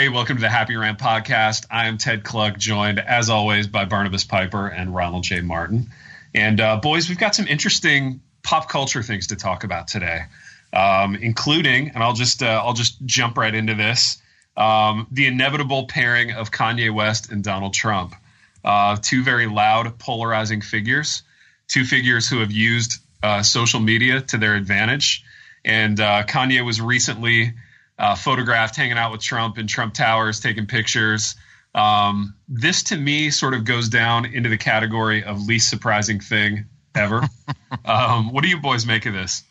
Hey, welcome to the Happy Rant podcast. I am Ted Klug, joined, as always, by Barnabas Piper and Ronald J. Martin. And boys, we've got some interesting pop culture things to talk about today, including, and I'll just jump right into this, the inevitable pairing of Kanye West and Donald Trump. Two very loud, polarizing figures, two figures who have used social media to their advantage. And Kanye was recently photographed hanging out with Trump in Trump Towers, taking pictures. This, to me, sort of goes down into the category of least surprising thing ever. What do you boys make of this?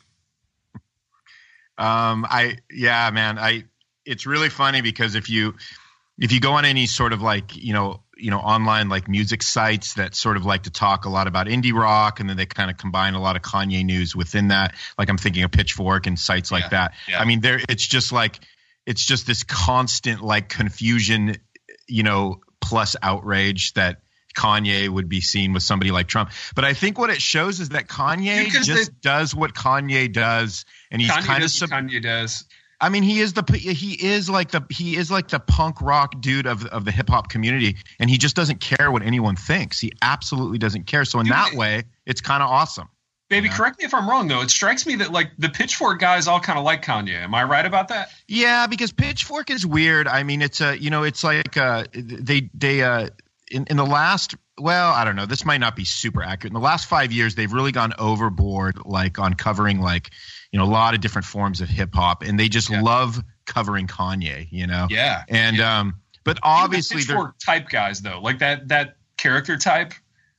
It's really funny because if you go on any sort of like, online like music sites that sort of like to talk a lot about indie rock, and then they kind of combine a lot of Kanye news within that. Like I'm thinking of Pitchfork and sites like that. Yeah. I mean, it's just this constant like confusion, plus outrage that Kanye would be seen with somebody like Trump. But I think what it shows is that Kanye does what Kanye does, and he's kind of Kanye does. I mean, he is like the punk rock dude of the hip hop community, and he just doesn't care what anyone thinks. He absolutely doesn't care. So in that way, it's kind of awesome. Baby, correct me if I'm wrong though. It strikes me that like the Pitchfork guys all kind of like Kanye. Am I right about that? Yeah, because Pitchfork is weird. I mean, it's it's like in the last. Well, I don't know. This might not be super accurate. In the last 5 years, they've really gone overboard, like on covering like, a lot of different forms of hip hop, and they just love covering Kanye, Yeah. And but obviously they're type guys though, like that character type.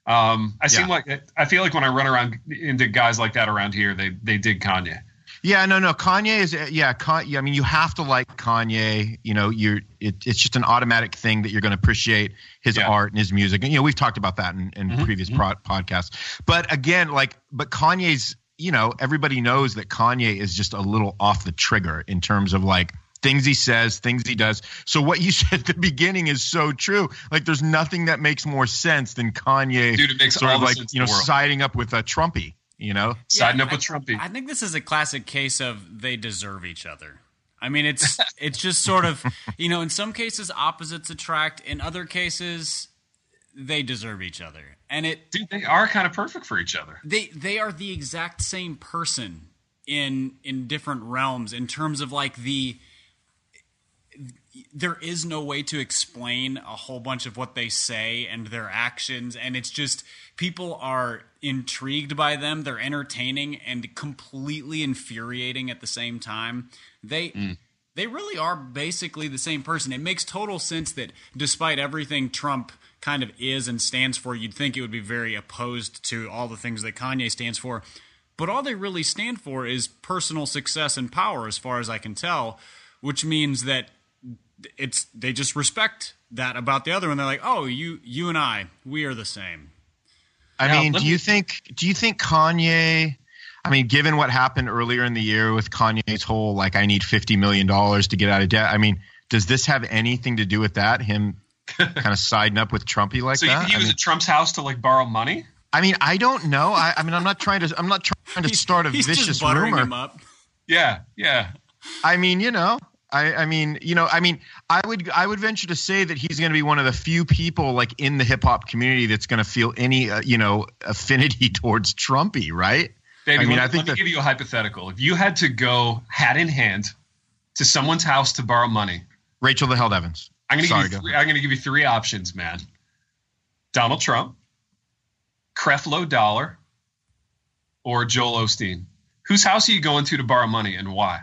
I feel like when I run around into guys like that around here, they dig Kanye. Yeah, no. Kanye is, I mean, you have to like Kanye. It's just an automatic thing that you're going to appreciate his art and his music. And we've talked about that in previous podcasts. But again, but Kanye's, everybody knows that Kanye is just a little off the trigger in terms of like things he says, things he does. So what you said at the beginning is so true. Like, there's nothing that makes more sense than Kanye. Dude, it makes sort all of the like sense in the world. siding up with Trumpy. Siding up with Trumpy. I think this is a classic case of they deserve each other. I mean, it's just sort of, in some cases opposites attract. In other cases, they deserve each other. And dude, they are kind of perfect for each other. They are the exact same person in different realms in terms of like there is no way to explain a whole bunch of what they say and their actions, and it's just people are intrigued by them. They're entertaining and completely infuriating at the same time. They really are basically the same person. It makes total sense that despite everything Trump kind of is and stands for, you'd think it would be very opposed to all the things that Kanye stands for. But all they really stand for is personal success and power, as far as I can tell, which means that they just respect that about the other one. They're like, oh, you and I, we are the same. I mean, do you think Kanye, I mean, given what happened earlier in the year with Kanye's whole, like, I need $50 million to get out of debt. I mean, does this have anything to do with that? Him kind of siding up with Trumpy like that? So he was at Trump's house to like borrow money? I mean, I don't know. I'm not trying to start a vicious just buttering rumor. Him up. Yeah. I mean, I would venture to say that he's going to be one of the few people like in the hip hop community that's going to feel any affinity towards Trumpy, right? Baby, let me give you a hypothetical. If you had to go hat in hand to someone's house to borrow money, Rachel the Held Evans. I'm going to give you three options, man. Donald Trump, Creflo Dollar, or Joel Osteen. Whose house are you going to borrow money, and why?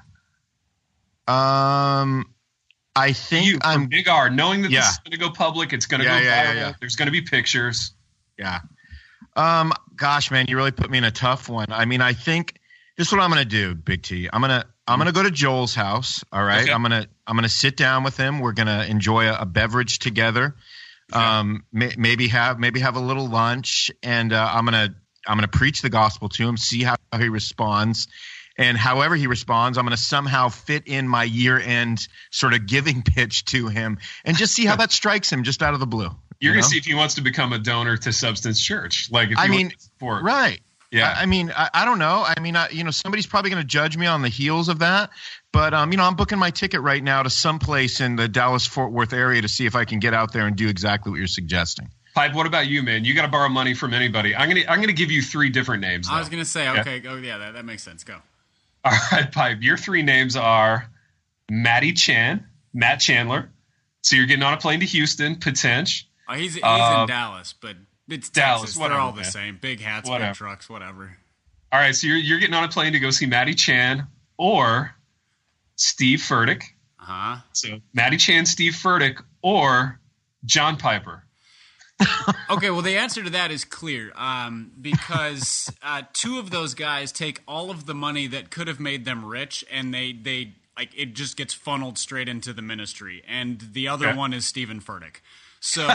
I think I'm Big R, knowing that this is going to go public. It's going to go viral. Yeah. There's going to be pictures. Yeah. Gosh, man, you really put me in a tough one. I mean, I think this is what I'm going to do, Big T. I'm going to go to Joel's house. All right. Okay. I'm going to sit down with him. We're going to enjoy a beverage together. Okay. Maybe have a little lunch, and I'm going to preach the gospel to him, see how he responds. And however he responds, I'm going to somehow fit in my year-end sort of giving pitch to him and just see how that strikes him just out of the blue. You're going to see if he wants to become a donor to Substance Church. Like, if right. Yeah. I mean, I don't know. I mean, somebody's probably going to judge me on the heels of that. But I'm booking my ticket right now to someplace in the Dallas-Fort Worth area to see if I can get out there and do exactly what you're suggesting. Pipe, what about you, man? You got to borrow money from anybody. I'm gonna give you 3 different names. I was gonna say, okay, oh yeah, that makes sense. Go. All right, Pipe. Your 3 names are Matt Chandler. So you're getting on a plane to Houston, potential. He's in Dallas, but it's Dallas. Texas. Whatever, They're all the man. same. Big hats, Whatever. big trucks, whatever. All right, so you're getting on a plane to go see Matty Chan or Steve Furtick. Uh-huh. So Matty Chan, Steve Furtick, or John Piper. Okay, well, the answer to that is clear because 2 of those guys take all of the money that could have made them rich, and they like it just gets funneled straight into the ministry. And the other one is Stephen Furtick. So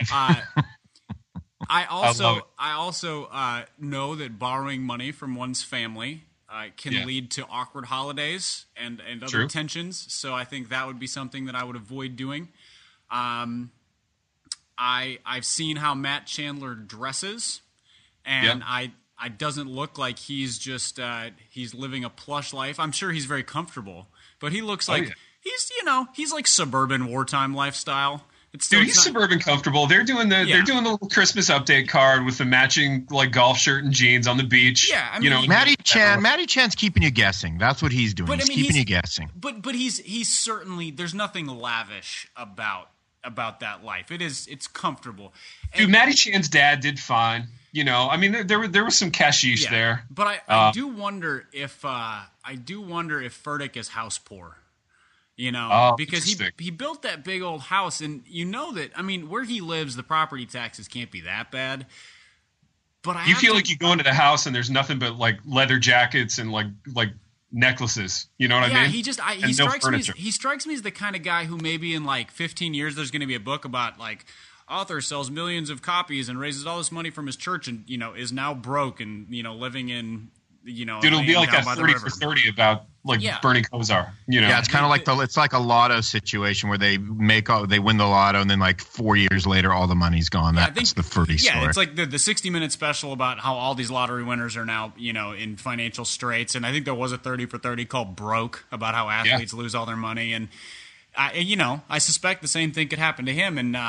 I also know that borrowing money from one's family can lead to awkward holidays and other tensions. So I think that would be something that I would avoid doing. I've seen how Matt Chandler dresses, and I doesn't look like he's just he's living a plush life. I'm sure he's very comfortable, but he looks like he's like suburban wartime lifestyle. He's suburban comfortable. They're doing the little Christmas update card with the matching like golf shirt and jeans on the beach. Yeah, I mean, Matty Chan's keeping you guessing. That's what he's doing. He's keeping you guessing. But he's certainly, there's nothing lavish about that life. It's comfortable. Dude, Matty Chan's dad did fine. I mean, there was some cashish there. But I do wonder if Furtick is house poor. Because he built that big old house, and that, I mean, where he lives, the property taxes can't be that bad. But you feel like you go into the house and there's nothing but like leather jackets and like necklaces. You know what I mean? He strikes me as the kind of guy who maybe in like 15 years there's going to be a book about like author sells millions of copies and raises all this money from his church and is now broke and living in dude, it'll be like that 30 for 30 about like Bernie Kosar. Yeah, it's kind of like it's like a lotto situation where they win the lotto and then like 4 years later all the money's gone. That's the Furty story. Yeah, it's like the 60-minute special about how all these lottery winners are now in financial straits, and I think there was a 30 for 30 called Broke about how athletes lose all their money, and I suspect the same thing could happen to him, and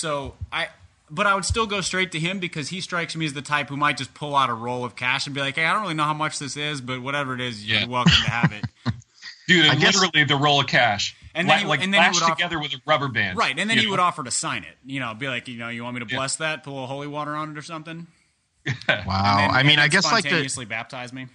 But I would still go straight to him because he strikes me as the type who might just pull out a roll of cash and be like, hey, I don't really know how much this is, but whatever it is, you're welcome to have it. Dude, literally the roll of cash. And then lashed together with a rubber band. Right, and then he would offer to sign it. Be like, you want me to bless that, put a little holy water on it or something? Wow. I guess like spontaneously baptize me.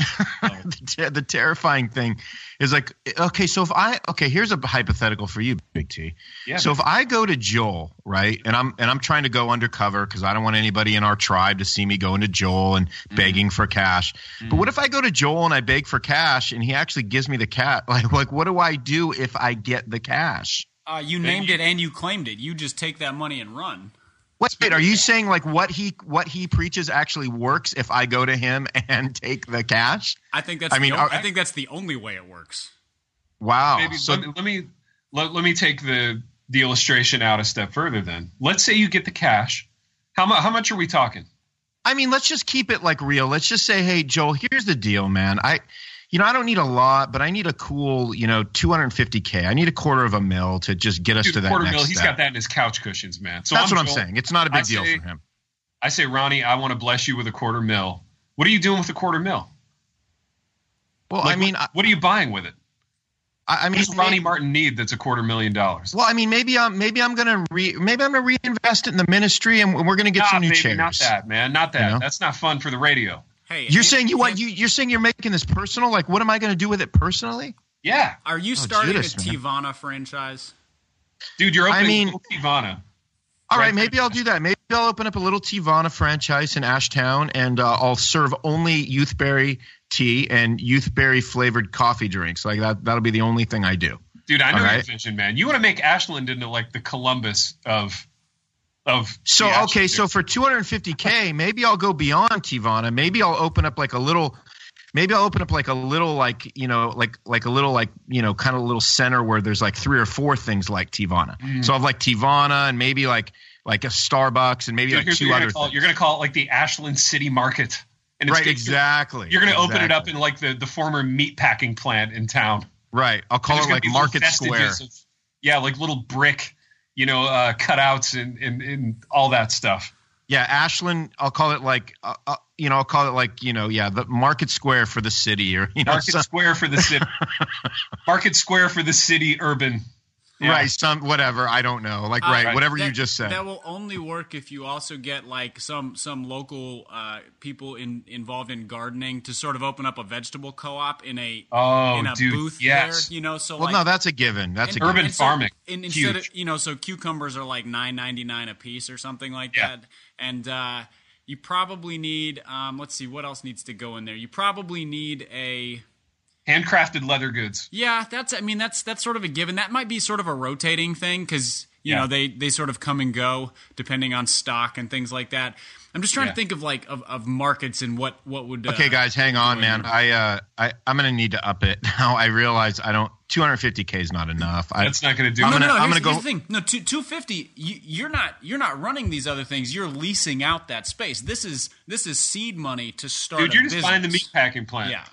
The terrifying thing is like, here's a hypothetical for you, Big T. Yeah. So if I go to Joel, right, and I'm trying to go undercover because I don't want anybody in our tribe to see me going to Joel and begging for cash. But what if I go to Joel and I beg for cash and he actually gives me the cash? Like what do I do if I get the cash? You named it and you claimed it. You just take that money and run. Wait, are you saying like what he preaches actually works if I go to him and take the cash? I think that's the only way it works. Wow. Maybe, so let me take the illustration out a step further then. Let's say you get the cash. How much are we talking? I mean, let's just keep it like real. Let's just say, hey, Joel, here's the deal, man. I don't need a lot, but I need a cool, $250K. I need $250,000 to just get us to that next step. He's got that in his couch cushions, man. So that's what I'm saying. It's not a big deal for him. I say, Ronnie, I want to bless you with $250,000. What are you doing with $250,000? Well, what are you buying with it? What does Ronnie Martin need that's $250,000? Well, I mean, maybe I'm gonna reinvest it in the ministry, and we're gonna get some new chairs. Not that, man. Not that. That's not fun for the radio. Hey, you're saying you're making this personal? Like, what am I going to do with it personally? Yeah. Are you starting a Tivana franchise? Dude, you're opening Tivana. All right, maybe I'll do that. Maybe I'll open up a little Tivana franchise in Ashtown, and I'll serve only youthberry tea and youthberry flavored coffee drinks. Like that'll be the only thing I do. Dude, I know your vision, man. You want to make Ashland into like the Columbus of. So for $250K, maybe I'll go beyond Tivana. Maybe I'll open up like a little kind of little center where there's like 3 or 4 things like Tivana. So I have like Tivana and maybe like a Starbucks and maybe like 2 other things. You're going to call it like the Ashland City Market. And exactly. You're going to open it up in like the former meat packing plant in town. Right. I'll call it like Market Square. Like little brick, cutouts and all that stuff. Yeah, Ashland. I'll call it like, the Market Square for the city, or Square for the city. Market Square for the city, urban. Yeah. Right, whatever, I don't know. Whatever you just said. That will only work if you also get like some local people involved in gardening to sort of open up a vegetable co-op in a booth there. No, that's a given. That's a urban farming. Instead of so cucumbers are like $9.99 a piece or something like that, and you probably need let's see what else needs to go in there. You probably need a handcrafted leather goods. Yeah, that's sort of a given. That might be sort of a rotating thing because they sort of come and go depending on stock and things like that. I'm just trying to think of of markets and what would. Okay, guys, hang on, man. I'm gonna need to up it now. I realize I don't. 250K is not enough. That's not gonna do. No. Here's the thing. No, 250. You're not running these other things. You're leasing out that space. This is seed money to start. Dude, you're just buying the meat packing plant. Yeah.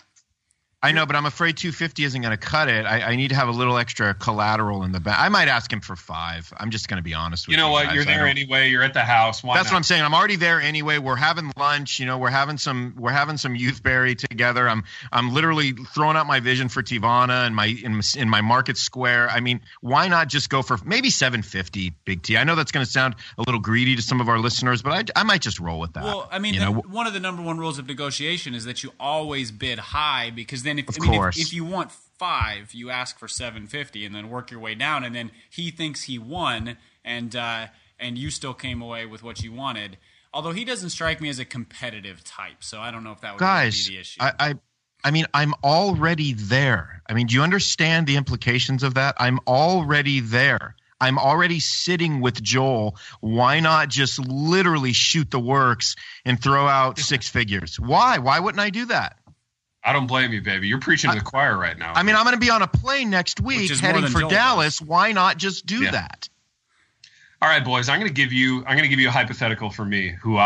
I know, but I'm afraid 250 isn't going to cut it. I need to have a little extra collateral in the back. I might ask him for 5. I'm just going to be honest with you. You know what? You're there anyway. You're at the house. Why That's what I'm saying. I'm already there anyway. We're having lunch. We're having some youthberry together. I'm literally throwing out my vision for Tivana in my Market Square. I mean, why not just go for maybe 750, Big T? I know that's going to sound a little greedy to some of our listeners, but I might just roll with that. Well, I mean, one of the number one rules of negotiation is that you always bid high because then if you want 5, you ask for 750 and then work your way down, and then he thinks he won and you still came away with what you wanted. Although he doesn't strike me as a competitive type, so I don't know if that would be the issue. I mean, I'm already there. I mean, do you understand the implications of that? I'm already there. I'm already sitting with Joel. Why not just literally shoot the works and throw out 6 figures? Why? Why wouldn't I do that? I don't blame you, baby. You're preaching to the choir right now. I mean, I'm going to be on a plane next week heading for Dallas. Why not just do that? All right, boys. I'm going to give you a hypothetical for me who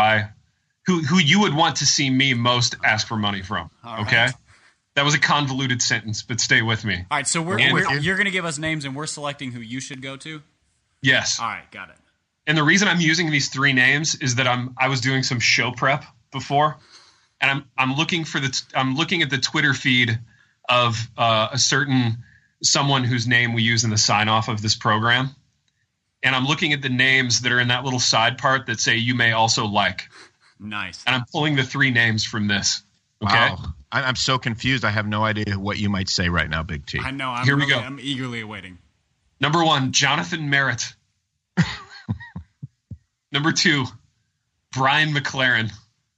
you would want to see me most ask for money from. Okay? That was a convoluted sentence, but stay with me. All right, so you're going to give us names and we're selecting who you should go to? Yes. All right, got it. And the reason I'm using these 3 names is that I was doing some show prep before. And I'm looking at the Twitter feed of a certain someone whose name we use in the sign off of this program, and I'm looking at the names that are in that little side part that say you may also like. Nice. And I'm pulling the 3 names from this. Okay. Wow. I'm so confused. I have no idea what you might say right now, Big T. I know. Here we go. I'm eagerly awaiting. Number 1, Jonathan Merritt. Number 2, Brian McLaren.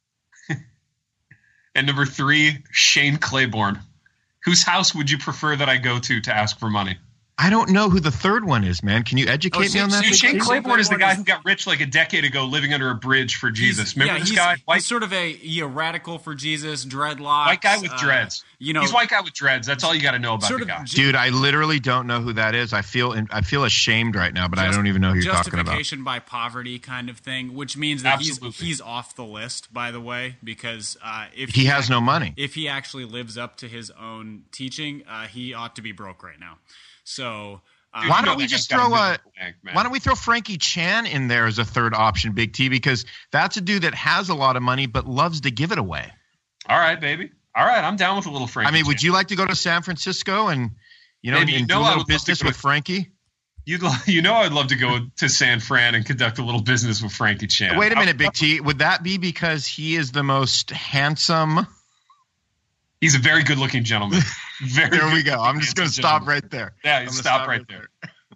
And number 3, Shane Claiborne. Whose house would you prefer that I go to ask for money? I don't know who the third one is, man. Can you educate me on that? Dude, Shane Claiborne is the guy who got rich like a decade ago living under a bridge for Jesus. Remember this guy? He's sort of a radical for Jesus, dreadlocks. White guy with dreads. He's white guy with dreads. That's all you got to know about the guy. Dude, I literally don't know who that is. I feel ashamed right now, but I don't even know who you're talking about. Justification by poverty kind of thing, which means that he's off the list, by the way, because if he has no money. If he actually lives up to his own teaching, he ought to be broke right now. So why don't we just why don't we throw Frankie Chan in there as a third option, Big T, because that's a dude that has a lot of money but loves to give it away. All right, baby. All right, I'm down with a little Frankie. I mean, would you like to go to San Francisco and do a little business with Frankie? I'd love to go to San Fran and conduct a little business with Frankie Chan. Wait a minute, Big T. Would that be because he is the most handsome? He's a very good-looking gentleman. There we go. I'm just going to stop right there. Yeah, stop right there.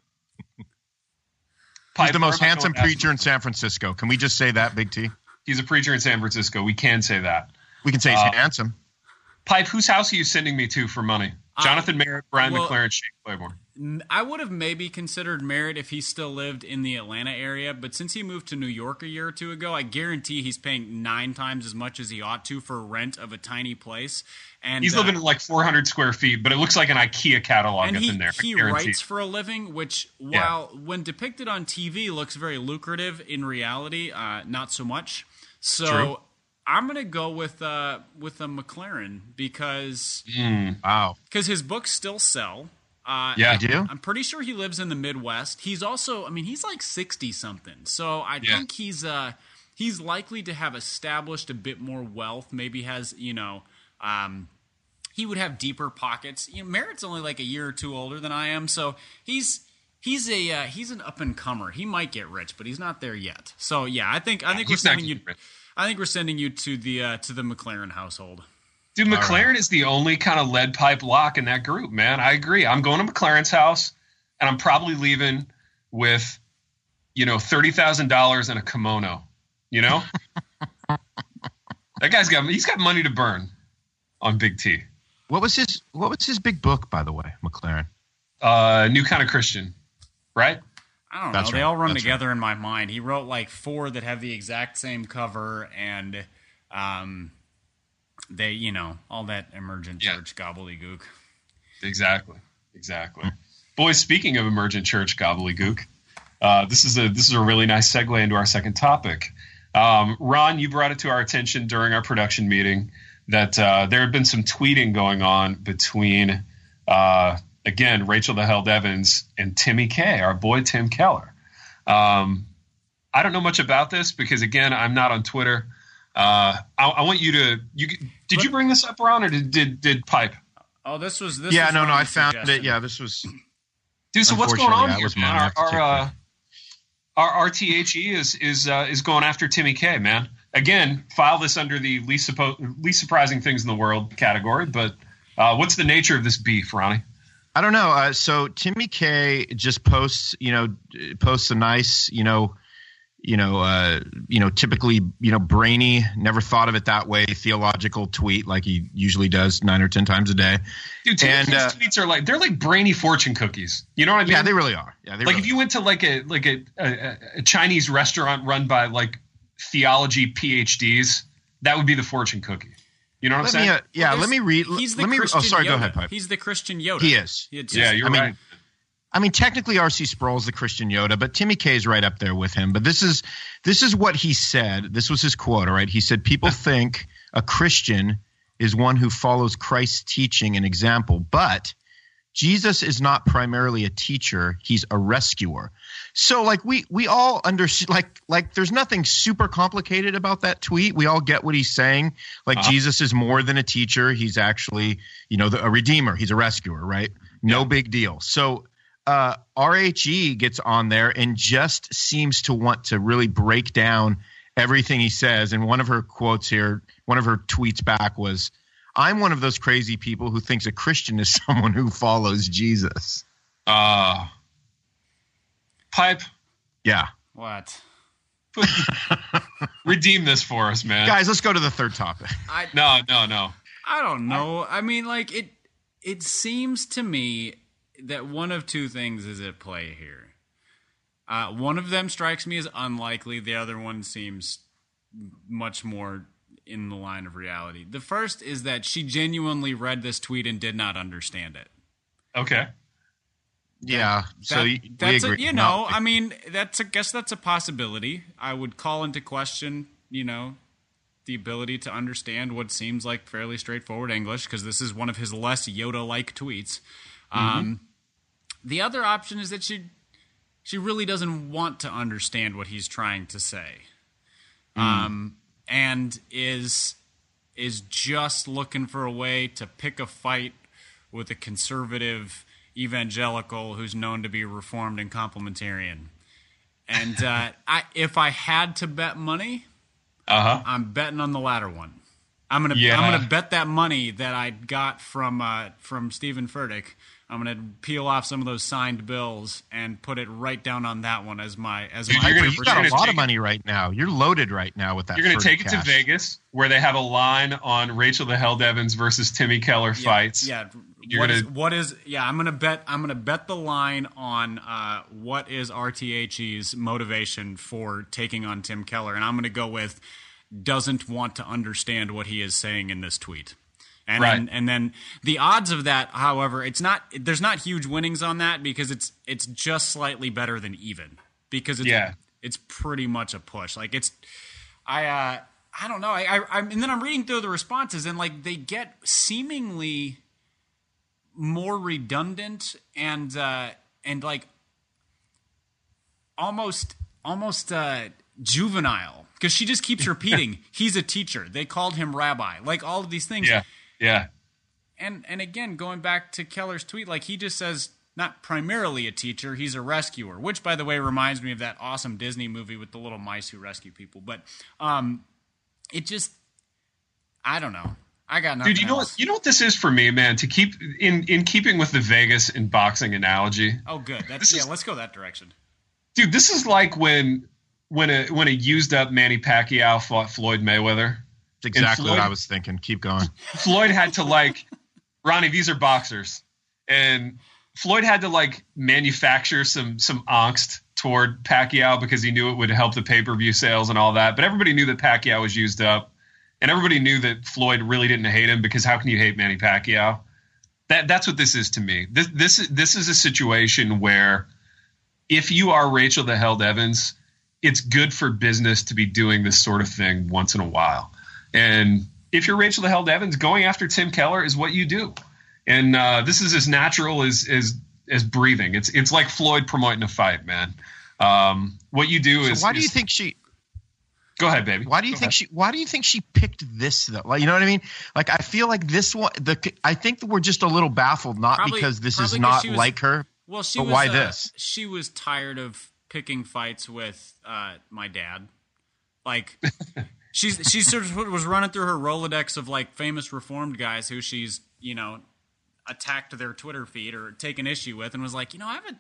He's the most handsome preacher in San Francisco. Can we just say that, Big T? He's a preacher in San Francisco. We can say that. We can say he's handsome. Pipe, whose house are you sending me to for money? Jonathan Merritt, Brian McLaren, Shane Claiborne. I would have maybe considered Merritt if he still lived in the Atlanta area, but since he moved to New York a year or 2 ago, I guarantee he's paying 9 times as much as he ought to for rent of a tiny place. And he's living in like 400 square feet, but it looks like an IKEA catalog up in there. He writes for a living, which when depicted on TV looks very lucrative, in reality, not so much. So True. I'm gonna go with a McLaren because his books still sell. Yeah, I do. I'm pretty sure he lives in the Midwest. He's also, I mean, he's like 60 something, so I think he's likely to have established a bit more wealth. Maybe has he would have deeper pockets. Merritt's only like a year or two older than I am, so he's an up and comer. He might get rich, but he's not there yet. So yeah, I think we're sending you. I think we're sending you to the McLaren household. Dude, McLaren is the only kind of lead pipe lock in that group, man. I agree. I'm going to McLaren's house, and I'm probably leaving with, $30,000 and a kimono. That guy's got money to burn on Big T. What was his big book, by the way, McLaren? New Kind of Christian, right? I don't know. Right. They all run together in my mind. He wrote like 4 that have the exact same cover, and they, all that emergent church gobbledygook. Exactly. Boys, speaking of emergent church gobbledygook, this is a really nice segue into our second topic. Ron, you brought it to our attention during our production meeting that there had been some tweeting going on between again, Rachel the Held Evans and Timmy K, our boy Tim Keller. I don't know much about this because, again, I'm not on Twitter. I want you to. Did you bring this up, Ron, or did Pipe? Oh, this was. Yeah, no, I found it. Yeah, this was. Dude, so what's going on here, man? Our RTHE is going after Timmy K, man. Again, file this under the least surprising things in the world category. But what's the nature of this beef, Ronnie? I don't know. So Timmy K just posts a nice, typically, brainy, never thought of it that way, theological tweet like he usually does 9 or 10 times a day. Dude, Timmy's tweets are they're like brainy fortune cookies. You know what I mean? Yeah, they really are. Yeah, if you went to like a Chinese restaurant run by like theology PhDs, that would be the fortune cookie. You know what I'm saying? Let me read. Christian sorry, Yoda. Go ahead, Pipe. He's the Christian Yoda. He is. You're right. I mean, technically, R.C. Sproul's the Christian Yoda, but Timmy K is right up there with him. But this is what he said. This was his quote, all right? He said, people think a Christian is one who follows Christ's teaching and example, but Jesus is not primarily a teacher. He's a rescuer. So, we all understand, there's nothing super complicated about that tweet. We all get what he's saying. Jesus is more than a teacher. He's actually, a redeemer. He's a rescuer, right? No big deal. So, RHE gets on there and just seems to want to really break down everything he says. And one of her quotes here, one of her tweets back was, I'm one of those crazy people who thinks a Christian is someone who follows Jesus. Pipe. Yeah. What? Redeem this for us, man. Guys, let's go to the third topic. No. I don't know. I mean, it seems to me that one of two things is at play here. One of them strikes me as unlikely. The other one seems much more in the line of reality. The first is that she genuinely read this tweet and did not understand it. Okay. Yeah. We agree. I mean, I guess that's a possibility. I would call into question, the ability to understand what seems like fairly straightforward English, because this is one of his less Yoda-like tweets. The other option is that she really doesn't want to understand what he's trying to say, and is just looking for a way to pick a fight with a conservative evangelical who's known to be reformed and complementarian. And if I had to bet money, I'm betting on the latter one. I'm gonna bet that money that I got from Stephen Furtick. I'm gonna peel off some of those signed bills and put it right down on that one as my. You got a lot of money right now. You're loaded right now with that. You're gonna take it to Vegas, where they have a line on Rachel the Held Evans versus Timmy Keller fights. Yeah. I'm gonna bet the line on what is RTHE's motivation for taking on Tim Keller, and I'm gonna go with doesn't want to understand what he is saying in this tweet. And then the odds of that, however, there's not huge winnings on that because it's just slightly better than even, because it's pretty much a push. I I don't know. And then I'm reading through the responses, and like they get seemingly more redundant and like almost juvenile, because she just keeps repeating, "He's a teacher. They called him rabbi." Like all of these things. Yeah. And again, going back to Keller's tweet, like he just says, not primarily a teacher, he's a rescuer, which, by the way, reminds me of that awesome Disney movie with the little mice who rescue people. But it just, I don't know. I got nothing. Dude, else. You know what this is for me, man? To keep in keeping with the Vegas and boxing analogy. Oh, good. Let's go that direction. Dude, this is like when a used up Manny Pacquiao fought Floyd Mayweather. That's exactly what I was thinking. Keep going. Floyd had to Ronnie, these are boxers. And Floyd had to manufacture some angst toward Pacquiao because he knew it would help the pay-per-view sales and all that. But everybody knew that Pacquiao was used up. And everybody knew that Floyd really didn't hate him, because how can you hate Manny Pacquiao? That's what this is to me. This is a situation where if you are Rachel the Held Evans, it's good for business to be doing this sort of thing once in a while. And if you're Rachel the Held Evans, going after Tim Keller is what you do. And this is as natural as breathing. It's like Floyd promoting a fight, man. What you do is. Why do you think she? Go ahead, baby. Why do you think she picked this though? Like, you know what I mean? Like, I feel like this one. I think that we're just a little baffled, because this is not like her. Well, why this? She was tired of picking fights with my dad. Like. She sort of was running through her Rolodex of famous Reformed guys who she's attacked their Twitter feed or taken issue with, and was like, I haven't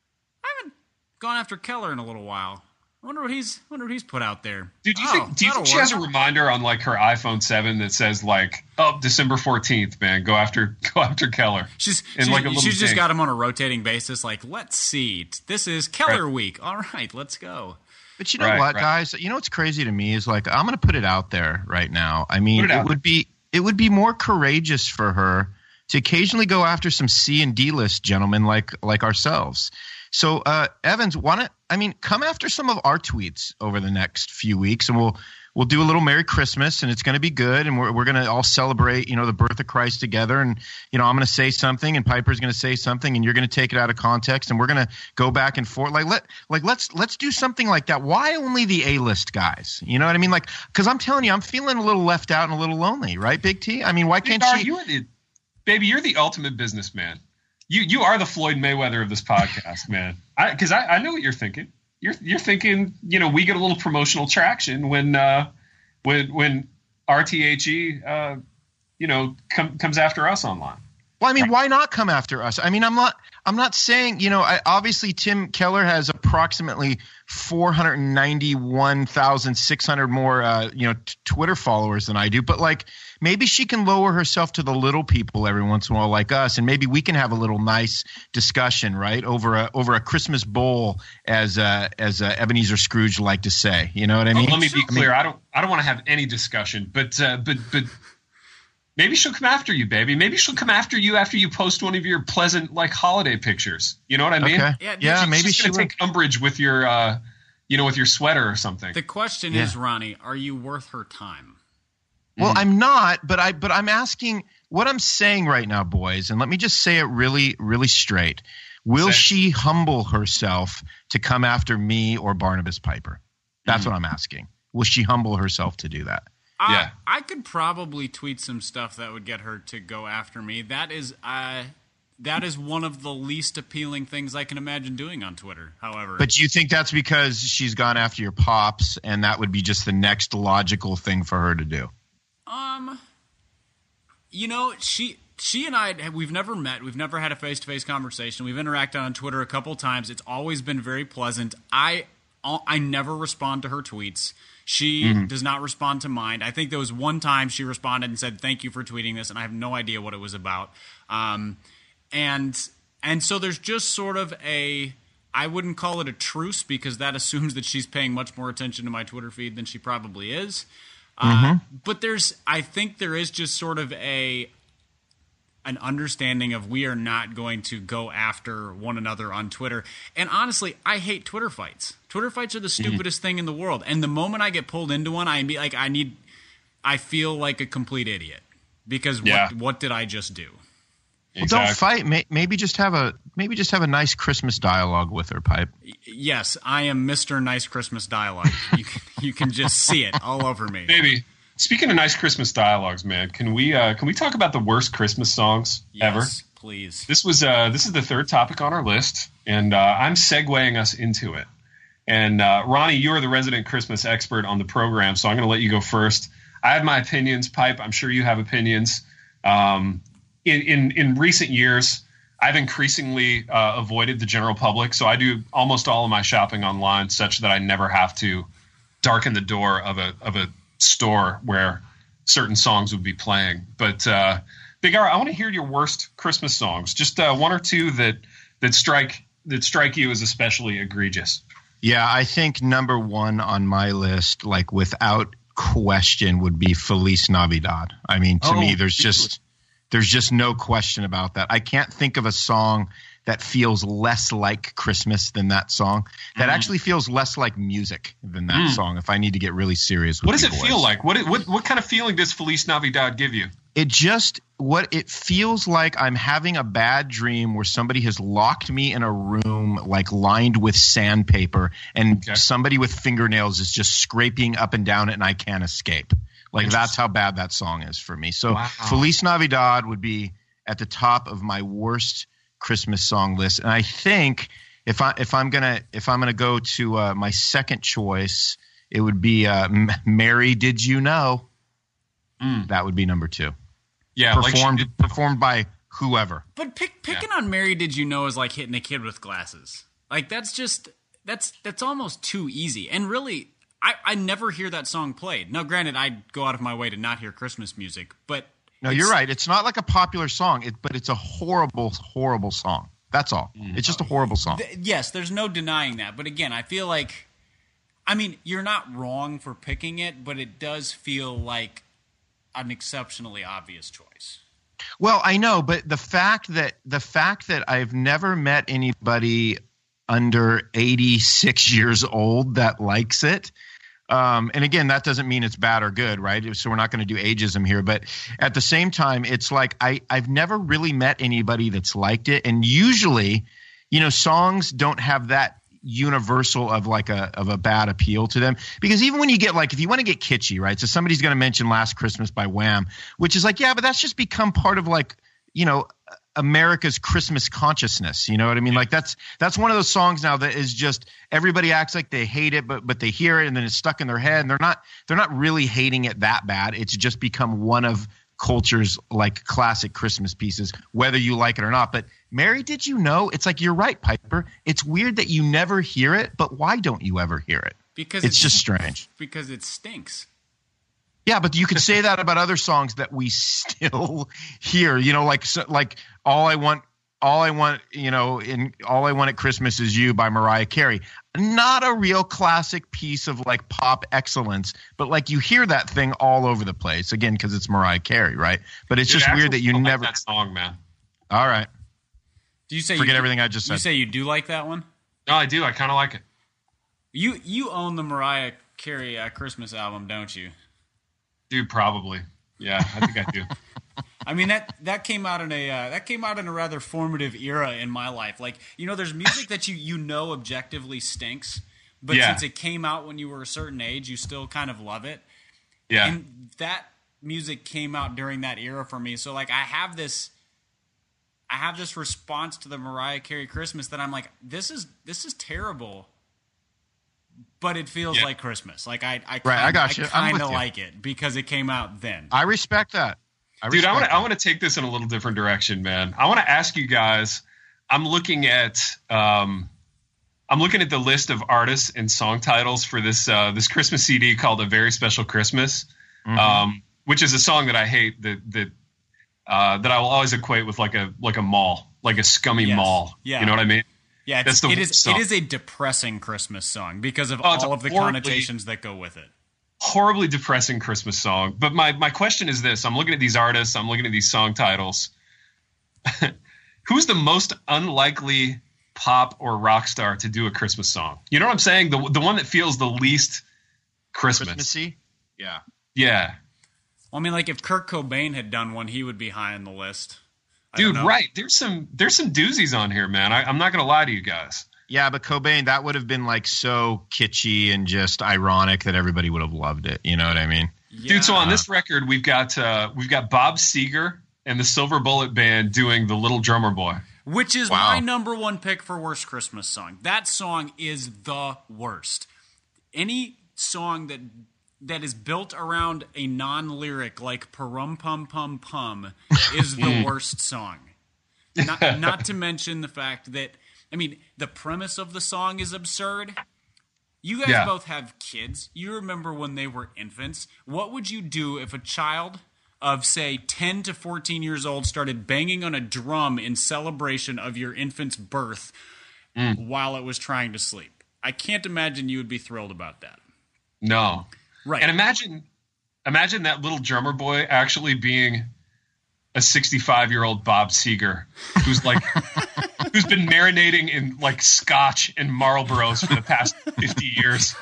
gone after Keller in a little while. I wonder what he's put out there. Dude, do you think she has a reminder on her iPhone 7 that says December 14th, man, go after Keller? She's just got him on a rotating basis. Let's see, this is Keller week. All right, let's go. But you know what, guys? You know what's crazy to me is I'm going to put it out there right now. I mean, it would be more courageous for her to occasionally go after some C and D list gentlemen like ourselves. So, Evans, come after some of our tweets over the next few weeks, and we'll do a little Merry Christmas, and it's going to be good, and we're going to all celebrate, the birth of Christ together, and I'm going to say something, and Piper's going to say something, and you're going to take it out of context, and we're going to go back and forth. Let's do something like that. Why only the A-list guys? You know what I mean? Because I'm telling you, I'm feeling a little left out and a little lonely, right, Big T? I mean, why can't she? Baby, you're the ultimate businessman. You are the Floyd Mayweather of this podcast, man. Because I know what you're thinking. You're thinking, we get a little promotional traction when RTHE, comes after us online. Well, I mean, why not come after us? I mean, I'm not saying, obviously Tim Keller has approximately 491,600 more, Twitter followers than I do. But maybe she can lower herself to the little people every once in a while, like us, and maybe we can have a little nice discussion, right, over a Christmas bowl, as Ebenezer Scrooge liked to say. You know what I mean? Let me be clear. I don't want to have any discussion, but maybe she'll come after you, baby. Maybe she'll come after you after you post one of your pleasant holiday pictures. You know what I mean? Okay. Yeah, maybe she's gonna take umbrage with your with your sweater or something. The question is, Ronnie, are you worth her time? Well, I'm not, but I'm asking what I'm saying right now, boys, and let me just say it really, really straight. Will she humble herself to come after me or Barnabas Piper? That's what I'm asking. Will she humble herself to do that? I could probably tweet some stuff that would get her to go after me. That is one of the least appealing things I can imagine doing on Twitter, however. But do you think that's because she's gone after your pops, and that would be just the next logical thing for her to do? She and I, we've never met. We've never had a face-to-face conversation. We've interacted on Twitter a couple times. It's always been very pleasant. I never respond to her tweets. She does not respond to mine. I think there was one time she responded and said, "Thank you for tweeting this," and I have no idea what it was about. And so there's just sort of I wouldn't call it a truce, because that assumes that she's paying much more attention to my Twitter feed than she probably is. But I think there is just sort of an understanding of we are not going to go after one another on Twitter. And honestly, I hate Twitter fights. Twitter fights are the stupidest thing in the world. And the moment I get pulled into one, I feel like a complete idiot because what did I just do? Well, don't fight. Maybe just have a nice Christmas dialogue with her, Pipe. Yes, I am Mr. Nice Christmas Dialogue. You can just see it all over me. Maybe. Speaking of nice Christmas dialogues, man, can we talk about the worst Christmas songs ever? Yes, please. This is the third topic on our list, and I'm segueing us into it. And Ronnie, you are the resident Christmas expert on the program, so I'm going to let you go first. I have my opinions, Pipe. I'm sure you have opinions. In recent years, I've increasingly avoided the general public, so I do almost all of my shopping online, such that I never have to darken the door of a store where certain songs would be playing. But Big R, I want to hear your worst Christmas songs. Just one or two that strike you as especially egregious. Yeah, I think number one on my list, like without question, would be Feliz Navidad. I mean, to me, there's just no question about that. I can't think of a song that feels less like Christmas than that song. That actually feels less like music than that song. If I need to get really serious with what does it feel like? What kind of feeling does Feliz Navidad give you? It feels like I'm having a bad dream where somebody has locked me in a room like lined with sandpaper, and somebody with fingernails is just scraping up and down it, and I can't escape. Like, that's how bad that song is for me. So Feliz Navidad would be at the top of my worst Christmas song list. And I think if I'm gonna go to my second choice, it would be Mary Did You Know? That would be number two. Yeah, performed by whoever. But picking on Mary Did You Know is like hitting a kid with glasses. Like, that's almost too easy. And really, I never hear that song played. Now, granted, I go out of my way to not hear Christmas music, but no, you're right. It's not like a popular song, but it's a horrible, horrible song. That's all. It's just a horrible song. Yes, there's no denying that. But again, I feel like, I mean, you're not wrong for picking it, but it does feel like an exceptionally obvious choice. Well, I know, but the fact that I've never met anybody under 86 years old that likes it. And again, that doesn't mean it's bad or good, right? So we're not going to do ageism here. But at the same time, it's like I've never really met anybody that's liked it. And usually, songs don't have that universal of a bad appeal to them. Because even when you get if you want to get kitschy, right? So somebody's going to mention Last Christmas by Wham, which is but that's just become part of America's Christmas consciousness. You know what I mean? Like that's one of those songs now that is just everybody acts like they hate it, but they hear it and then it's stuck in their head, and they're not really hating it that bad. It's just become one of culture's classic Christmas pieces, whether you like it or not. But Mary, Did You Know? It's like, you're right, Piper. It's weird that you never hear it, but why don't you ever hear it? Because it's just strange. Because it stinks. Yeah, but you could say that about other songs that we still hear. All I Want, All I Want at Christmas Is You by Mariah Carey. Not a real classic piece of pop excellence, but you hear that thing all over the place. Again, because it's Mariah Carey, right? But it's just weird that you never that song, man. All right. Do you say forget everything I just said? You say you do like that one? No, I do. I kind of like it. You own the Mariah Carey Christmas album, don't you? Dude, probably. Yeah, I think I do. I mean, that came out in a rather formative era in my life. There's music that you objectively stinks, but since it came out when you were a certain age, you still kind of love it. Yeah. And that music came out during that era for me. So I have this response to the Mariah Carey Christmas that I'm like, this is terrible. But it feels like Christmas. I got you. I kind of like it because it came out then. I respect that. Dude, I want to take this in a little different direction, man. I want to ask you guys. I'm looking at the list of artists and song titles for this Christmas CD called "A Very Special Christmas," which is a song that I hate that I will always equate with like a mall, like a scummy mall. Yeah. You know what I mean? Yeah, it is a depressing Christmas song because of all of the connotations that go with it. Horribly depressing Christmas song. But my question is this. I'm looking at these artists. I'm looking at these song titles. who's the most unlikely pop or rock star to do a Christmas song? You know what I'm saying? The one that feels the least Christmas. Christmassy? Yeah. Yeah. Well, I mean, like if Kurt Cobain had done one, he would be high on the list. Dude, right. There's some doozies on here, man. I'm not going to lie to you guys. Yeah, but Cobain, that would have been like so kitschy and just ironic that everybody would have loved it. You know what I mean? Yeah. Dude, so on this record, we've got Bob Seger and the Silver Bullet Band doing The Little Drummer Boy. Which is my number one pick for worst Christmas song. That song is the worst. Any song that is built around a non-lyric like Parum Pum Pum Pum is the worst song. Not to mention the fact that, I mean, the premise of the song is absurd. You guys both have kids. You remember when they were infants. What would you do if a child of, say, 10 to 14 years old started banging on a drum in celebration of your infant's birth while it was trying to sleep? I can't imagine you would be thrilled about that. No. Right. And imagine that little drummer boy actually being a 65-year-old Bob Seger who's like who's been marinating in like scotch and Marlboros for the past 50 years.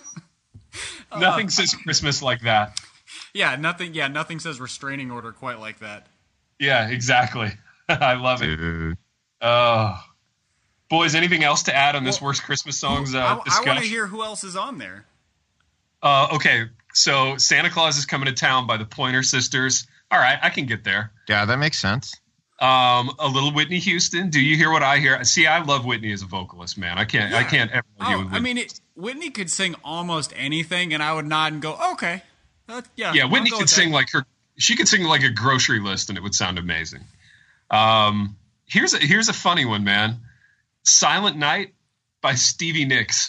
Nothing says Christmas like that. Yeah, nothing says restraining order quite like that. Yeah, exactly. I love it. Oh. Boys, anything else to add on this worst Christmas songs discussion? I want to hear who else is on there. Okay, so Santa Claus is Coming to Town by the Pointer Sisters. All right, I can get there. Yeah, that makes sense. A little Whitney Houston. Do you hear what I hear? See, I love Whitney as a vocalist, man. I can't ever argue with Whitney. I mean, Whitney could sing almost anything, and I would nod and go, okay. Yeah, Whitney could sing like she could sing like a grocery list, and it would sound amazing. Here's a funny one, man. Silent Night by Stevie Nicks.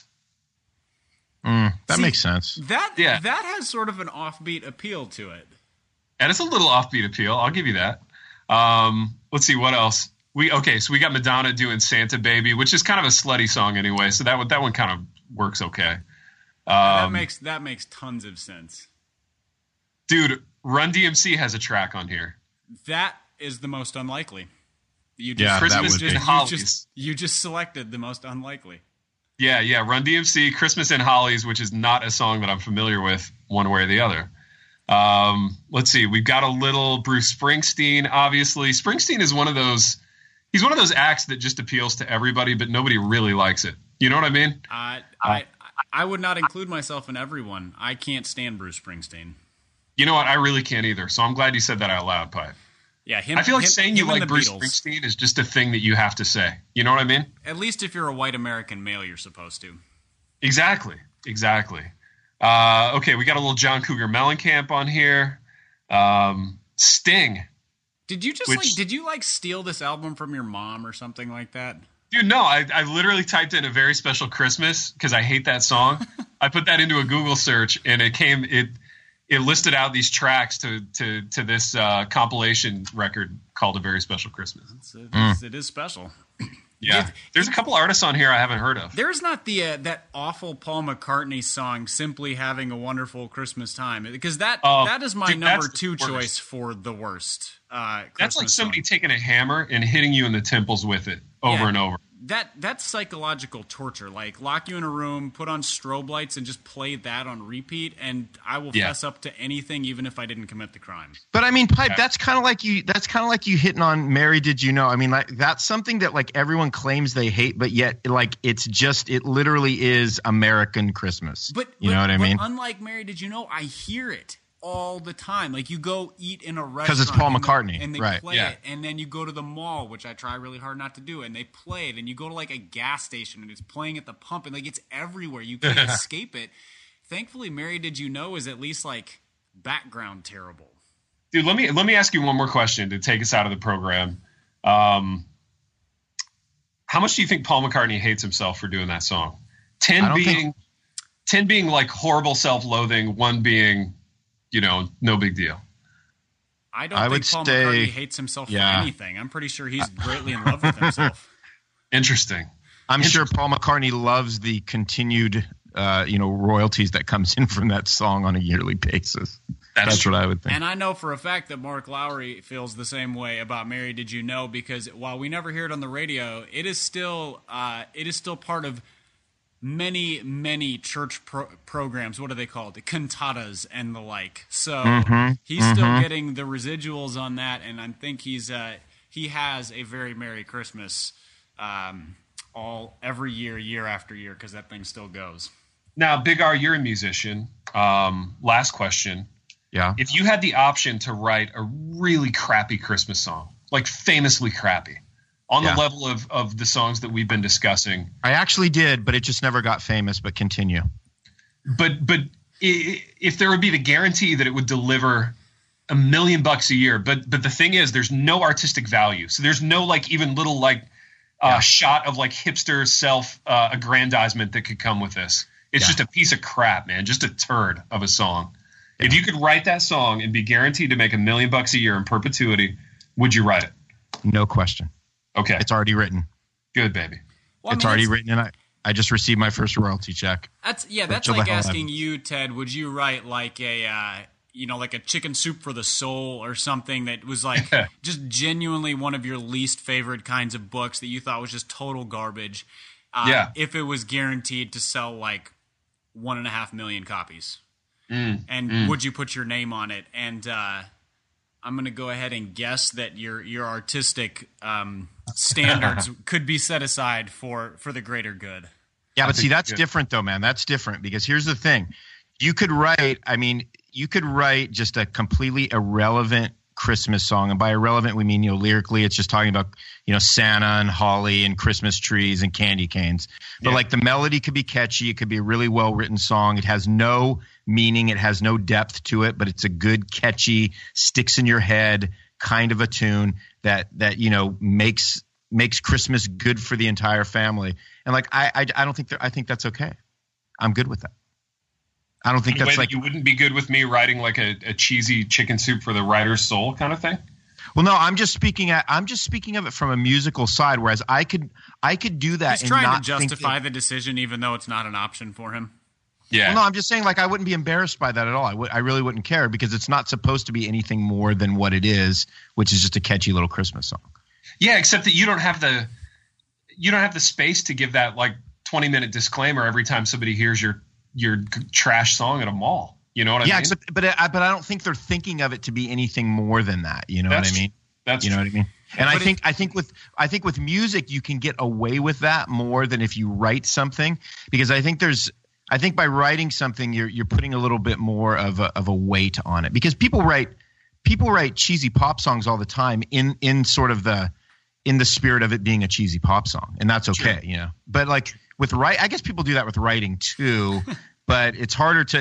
That makes sense. That has sort of an offbeat appeal to it. And it's a little offbeat appeal. I'll give you that. Let's see what else. So we got Madonna doing Santa Baby, which is kind of a slutty song anyway. So that one kind of works okay. That makes tons of sense. Dude, Run DMC has a track on here. That is the most unlikely. Christmas in Hollies. You just selected the most unlikely. Yeah, Run DMC, Christmas in Hollies, which is not a song that I'm familiar with one way or the other. Let's see. We've got a little Bruce Springsteen, obviously. Springsteen is one of those acts that just appeals to everybody, but nobody really likes it. You know what I mean? I would not include myself in everyone. I can't stand Bruce Springsteen. You know what? I really can't either. So I'm glad you said that out loud, Pipe. Yeah, I feel like saying you like Bruce Springsteen is just a thing that you have to say. You know what I mean? At least if you're a white American male, you're supposed to. Exactly. Okay, we got a little John Cougar Mellencamp on here. Sting. Did you steal this album from your mom or something like that? Dude, no. I literally typed in A Very Special Christmas because I hate that song. I put that into a Google search and it listed out these tracks to this compilation record called A Very Special Christmas. It is special. Yeah, there's a couple artists on here I haven't heard of. There's not that awful Paul McCartney song, Simply Having a Wonderful Christmas Time, because that is my number two choice for the worst That's like somebody taking a hammer and hitting you in the temples with it over and over. That's psychological torture. Like, lock you in a room, put on strobe lights, and just play that on repeat, and I will fess up to anything, even if I didn't commit the crime. But I mean, Pipe, that's kind of like you hitting on Mary Did You Know? I mean, like, that's something that like everyone claims they hate, but yet like it literally is American Christmas. You know what I mean? Unlike Mary Did You Know, I hear it all the time. Like, you go eat in a restaurant because it's Paul McCartney, and they play it, and then you go to the mall, which I try really hard not to do, and they play it, and you go to like a gas station and it's playing at the pump, and like it's everywhere. You can't escape it. Thankfully, Mary Did You Know is at least like background terrible. Dude, let me ask you one more question to take us out of the program. How much do you think Paul McCartney hates himself for doing that song? 10 being like horrible self-loathing, 1 being, no big deal. I don't think Paul McCartney hates himself for anything. I'm pretty sure he's greatly in love with himself. Interesting. I'm sure Paul McCartney loves the continued, royalties that comes in from that song on a yearly basis. That's what I would think. And I know for a fact that Mark Lowry feels the same way about Mary Did You Know, because while we never hear it on the radio, it is still part of many church programs. What are they called? Cantatas and the like. So he's still getting the residuals on that, and I think he has a very Merry Christmas every year after year, because that thing still goes. Now, Big R, you're a musician. Last question. Yeah. If you had the option to write a really crappy Christmas song, like famously crappy, on the level of the songs that we've been discussing. I actually did, but it just never got famous, but continue. But if there would be the guarantee that it would deliver $1 million a year, but the thing is, there's no artistic value. So there's no like even little like shot of like hipster self aggrandizement that could come with this. It's just a piece of crap, man. Just a turd of a song. If you could write that song and be guaranteed to make $1 million a year in perpetuity, would you write it? No question. Okay. It's already written. Good, baby. Well, it's already written, and I just received my first royalty check. That's like asking you, Ted, would you write like a like a Chicken Soup for the Soul or something that was like just genuinely one of your least favorite kinds of books that you thought was just total garbage? If it was guaranteed to sell like 1.5 million copies. Would you put your name on it? And I'm going to go ahead and guess that your artistic standards could be set aside for the greater good. Yeah, but see, that's different though, man. That's different, because here's the thing. You could write just a completely irrelevant Christmas song. And by irrelevant, we mean, lyrically, it's just talking about, Santa and holly and Christmas trees and candy canes. But like the melody could be catchy. It could be a really well-written song. It has no meaning. It has no depth to it, but it's a good, catchy, sticks in your head kind of a tune that makes Christmas good for the entire family. And like, I don't think I think that's okay. I'm good with that. I don't think that's like, you wouldn't be good with me writing like a cheesy Chicken Soup for the writer's soul kind of thing. Well, no, I'm just speaking of it from a musical side. Whereas I could do that. He's trying to justify the decision, even though it's not an option for him. Yeah. Well, no, I'm just saying, like, I wouldn't be embarrassed by that at all. I really wouldn't care, because it's not supposed to be anything more than what it is, which is just a catchy little Christmas song. Yeah, except that you don't have the space to give that like 20-minute disclaimer every time somebody hears your trash song at a mall. You know what I mean? Yeah, but I don't think they're thinking of it to be anything more than that. You know what I mean? That's what I mean. And I think with music you can get away with that more than if you write something, because I think by writing something you're putting a little bit more of a weight on it, because people write cheesy pop songs all the time in sort of in the spirit of it being a cheesy pop song, and that's okay, Sure. But like I guess people do that with writing too. But it's harder to,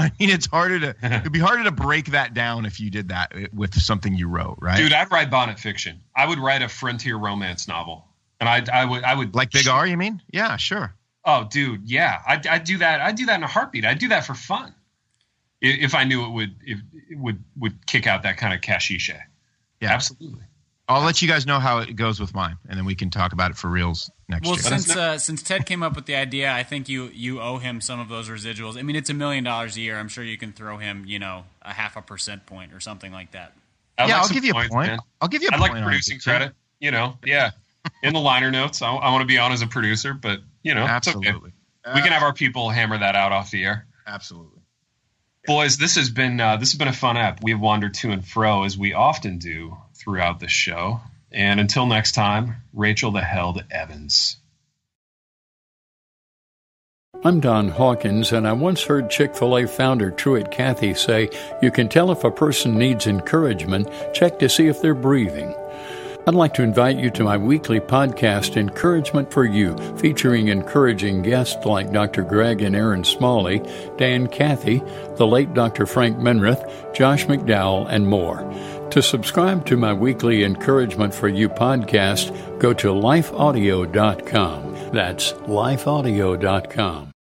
it'd be harder to break that down if you did that with something you wrote, right? Dude, I'd write bonnet fiction. I would write a frontier romance novel. And I would like Big R, you mean? Yeah, sure. Oh, dude. Yeah. I'd do that. I'd do that in a heartbeat. I'd do that for fun. If I knew it would kick out that kind of cachet. Yeah, absolutely. I'll let you guys know how it goes with mine, and then we can talk about it for reals next year. Well, since Ted came up with the idea, I think you owe him some of those residuals. I mean, it's $1 million a year. I'm sure you can throw him, a 0.5 percentage point or something like that. I'll give you a point. Man. I'll give you a point. I like producing credit. Yeah. In the liner notes, I want to be on as a producer, but absolutely. It's okay. We can have our people hammer that out off the air. Absolutely. Boys, this has been a fun app. We've wandered to and fro, as we often do throughout the show. And until next time, Rachel the Held Evans. I'm Don Hawkins, and I once heard Chick-fil-A founder Truett Cathy say, "You can tell if a person needs encouragement, check to see if they're breathing." I'd like to invite you to my weekly podcast, Encouragement for You, featuring encouraging guests like Dr. Greg and Aaron Smalley, Dan Cathy, the late Dr. Frank Menrith, Josh McDowell, and more. To subscribe to my weekly Encouragement for You podcast, go to lifeaudio.com. That's lifeaudio.com.